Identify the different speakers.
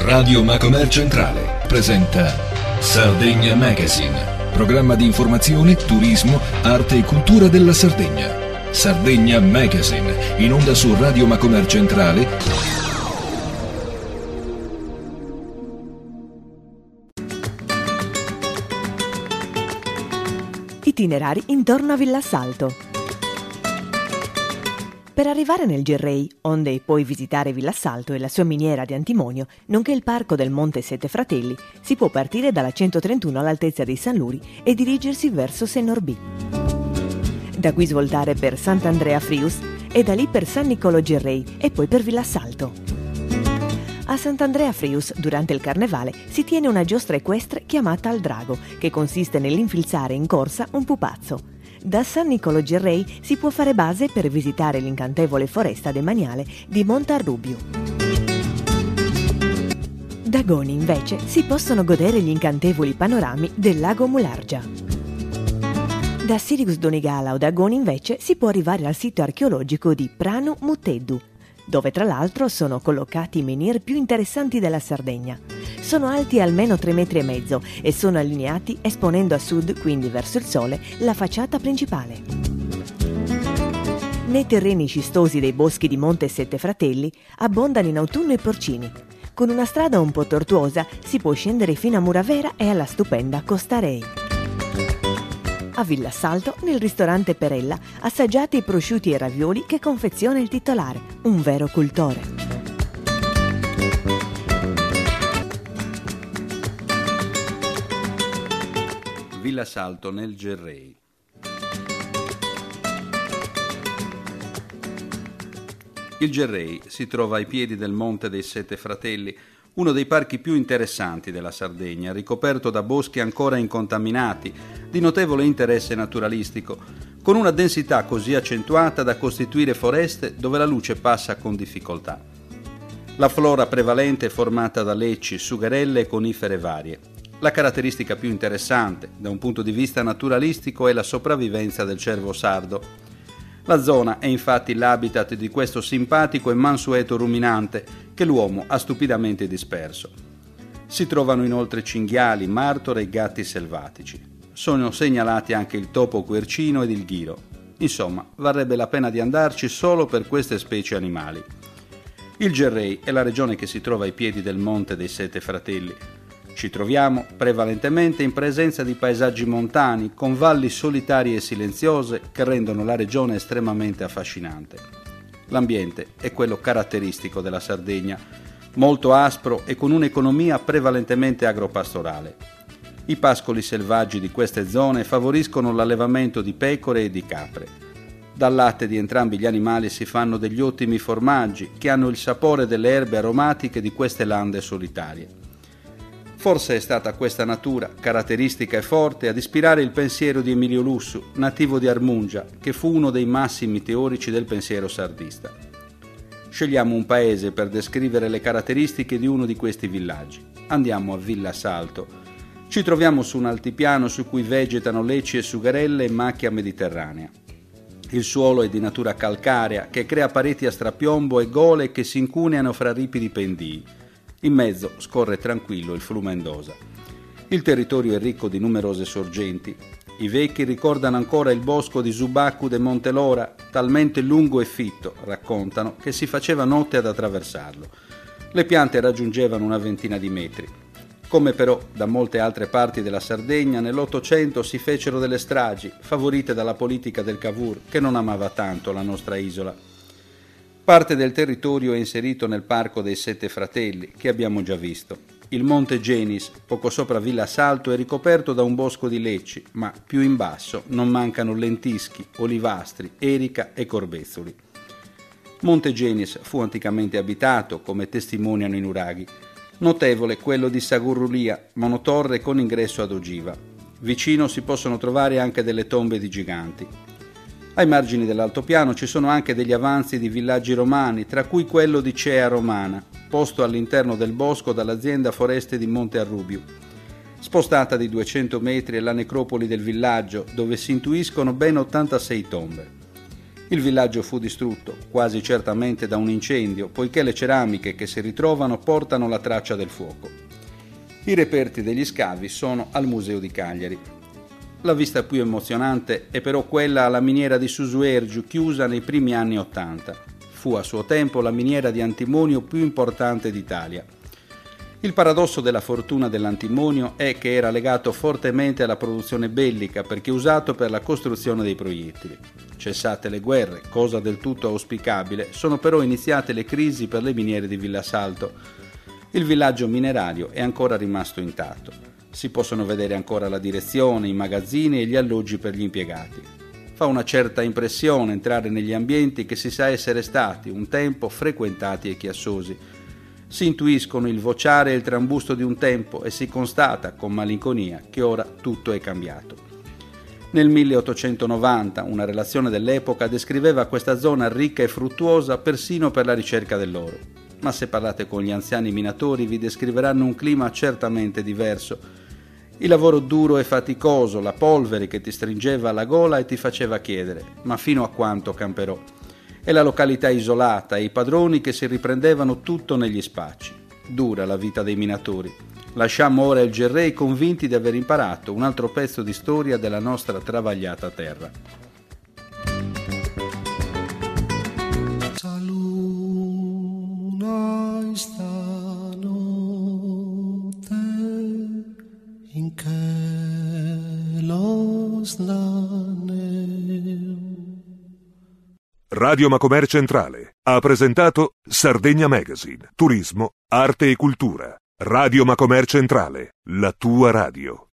Speaker 1: Radio Macomer Centrale presenta Sardegna Magazine, programma di informazione, turismo, arte e cultura della Sardegna. Sardegna Magazine, in onda su Radio Macomer Centrale.
Speaker 2: Itinerari intorno a Villassalto. Per arrivare nel Gerrei, onde poi visitare Villassalto e la sua miniera di antimonio, nonché il parco del Monte Sette Fratelli, si può partire dalla 131 all'altezza di San Luri e dirigersi verso Senorbì. Da qui svoltare per Sant'Andrea Frius e da lì per San Niccolò Gerrei e poi per Villassalto. A Sant'Andrea Frius, durante il carnevale, si tiene una giostra equestre chiamata al drago, che consiste nell'infilzare in corsa un pupazzo. Da San Niccolò Gerrei si può fare base per visitare l'incantevole foresta demaniale di Montarrubio. Da Goni, invece, si possono godere gli incantevoli panorami del lago Mulargia. Da Sirius Donegala o da Goni, invece, si può arrivare al sito archeologico di Pranu Muteddu, dove tra l'altro sono collocati i menhir più interessanti della Sardegna. Sono alti almeno 3,5 metri e sono allineati esponendo a sud, quindi verso il sole, la facciata principale. Nei terreni scistosi dei boschi di Monte Sette Fratelli abbondano in autunno i porcini. Con una strada un po' tortuosa si può scendere fino a Muravera e alla stupenda Costa Rei. A Villassalto, nel ristorante Perella, assaggiate i prosciutti e ravioli che confeziona il titolare, un vero cultore.
Speaker 3: Villassalto nel Gerrei. Il Gerrei si trova ai piedi del Monte dei Sette Fratelli, uno dei parchi più interessanti della Sardegna, ricoperto da boschi ancora incontaminati, di notevole interesse naturalistico, con una densità così accentuata da costituire foreste dove la luce passa con difficoltà. La flora prevalente è formata da lecci, sugherelle e conifere varie. La caratteristica più interessante, da un punto di vista naturalistico, è la sopravvivenza del cervo sardo. La zona è infatti l'habitat di questo simpatico e mansueto ruminante che l'uomo ha stupidamente disperso. Si trovano inoltre cinghiali, martore e gatti selvatici. Sono segnalati anche il topo quercino ed il ghiro. Insomma, varrebbe la pena di andarci solo per queste specie animali. Il Gerrei è la regione che si trova ai piedi del Monte dei Sette Fratelli. Ci troviamo prevalentemente in presenza di paesaggi montani con valli solitarie e silenziose che rendono la regione estremamente affascinante. L'ambiente è quello caratteristico della Sardegna, molto aspro e con un'economia prevalentemente agropastorale. I pascoli selvaggi di queste zone favoriscono l'allevamento di pecore e di capre. Dal latte di entrambi gli animali si fanno degli ottimi formaggi che hanno il sapore delle erbe aromatiche di queste lande solitarie. Forse è stata questa natura, caratteristica e forte, ad ispirare il pensiero di Emilio Lussu, nativo di Armungia, che fu uno dei massimi teorici del pensiero sardista. Scegliamo un paese per descrivere le caratteristiche di uno di questi villaggi. Andiamo a Villassalto. Ci troviamo su un altipiano su cui vegetano lecci e sugherelle e macchia mediterranea. Il suolo è di natura calcarea, che crea pareti a strapiombo e gole che si incuneano fra ripidi pendii. In mezzo scorre tranquillo il fiume Mendoza. Il territorio è ricco di numerose sorgenti. I vecchi ricordano ancora il bosco di Subaccu de Montelora, talmente lungo e fitto, raccontano, che si faceva notte ad attraversarlo. Le piante raggiungevano una ventina di metri. Come però da molte altre parti della Sardegna, nell'Ottocento si fecero delle stragi, favorite dalla politica del Cavour, che non amava tanto la nostra isola. Parte del territorio è inserito nel Parco dei Sette Fratelli, che abbiamo già visto. Il Monte Genis, poco sopra Villassalto, è ricoperto da un bosco di lecci, ma più in basso non mancano lentischi, olivastri, erica e corbezzoli. Monte Genis fu anticamente abitato, come testimoniano i nuraghi. Notevole quello di Sagurrulia, monotorre con ingresso ad ogiva. Vicino si possono trovare anche delle tombe di giganti. Ai margini dell'altopiano ci sono anche degli avanzi di villaggi romani, tra cui quello di Cea Romana, posto all'interno del bosco dall'azienda foreste di Monte Arrubio. Spostata di 200 metri è la necropoli del villaggio, dove si intuiscono ben 86 tombe. Il villaggio fu distrutto, quasi certamente da un incendio, poiché le ceramiche che si ritrovano portano la traccia del fuoco. I reperti degli scavi sono al Museo di Cagliari. La vista più emozionante è però quella alla miniera di Susuergiu, chiusa nei primi anni '80. Fu a suo tempo la miniera di antimonio più importante d'Italia. Il paradosso della fortuna dell'antimonio è che era legato fortemente alla produzione bellica perché usato per la costruzione dei proiettili. Cessate le guerre, cosa del tutto auspicabile, sono però iniziate le crisi per le miniere di Villassalto. Il villaggio minerario è ancora rimasto intatto. Si possono vedere ancora la direzione, i magazzini e gli alloggi per gli impiegati. Fa una certa impressione entrare negli ambienti che si sa essere stati un tempo frequentati e chiassosi. Si intuiscono il vociare e il trambusto di un tempo e si constata con malinconia che ora tutto è cambiato. Nel 1890 una relazione dell'epoca descriveva questa zona ricca e fruttuosa persino per la ricerca dell'oro. Ma se parlate con gli anziani minatori vi descriveranno un clima certamente diverso. Il lavoro duro e faticoso, la polvere che ti stringeva alla gola e ti faceva chiedere: ma fino a quanto camperò? E la località isolata e i padroni che si riprendevano tutto negli spacci. Dura la vita dei minatori. Lasciamo ora il Gerrei convinti di aver imparato un altro pezzo di storia della nostra travagliata terra.
Speaker 4: Luna stanotte in che lo slaneo.
Speaker 5: Radio Macomer Centrale ha presentato Sardegna Magazine, turismo, arte e cultura. Radio Macomer Centrale, la tua radio.